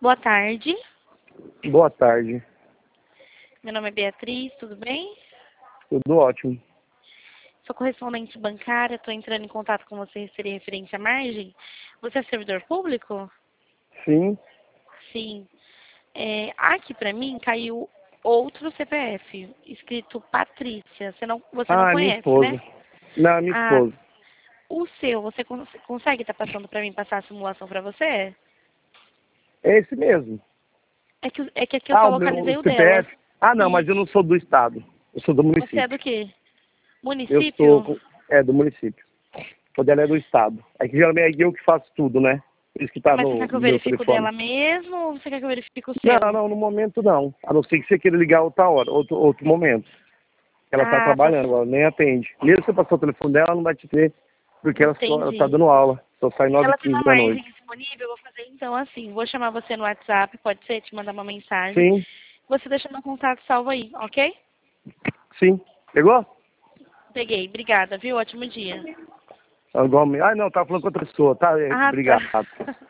Boa tarde. Boa tarde. Meu nome é Beatriz, tudo bem? Tudo ótimo. Sou correspondente bancária, estou entrando em contato com você, seria referente à margem. Você é servidor público? Sim. Sim. Aqui para mim caiu outro CPF, escrito Patrícia. Você não Ah, é minha conhece, esposa. né? Não, é minha Ah, esposa. o seu, você consegue estar passando para mim passar a simulação para você? É esse mesmo. É que aqui eu Ah, só o meu localizei o dela. CPF. Ah, não, mas E eu não sou do estado. Eu sou do você é do município. quê? Eu sou... Município? do município. O dela é do estado. É que geralmente é eu que faço tudo, né? Por isso que tá Mas você quer no que eu meu verifique o telefone. dela mesmo ou você quer que eu verifique o Não, seu? não, no momento não. A não ser que você queira ligar outra hora, outro momento. Ela tá Ah, tá. trabalhando, ela nem atende. Mesmo se você passar o telefone dela, ela não vai te ter, porque ela tá Entendi. dando aula. Só sai nove h Ela tem 15 uma da margem noite. disponível, eu vou fazer então assim. Vou chamar você no WhatsApp, pode ser? Te mandar uma mensagem. Sim, Você deixa meu contato salvo aí, ok? sim. Pegou? Peguei. Obrigada, viu? Ótimo dia. Ah, não, tá falando com outra pessoa, tá? Ah, Obrigado. tá.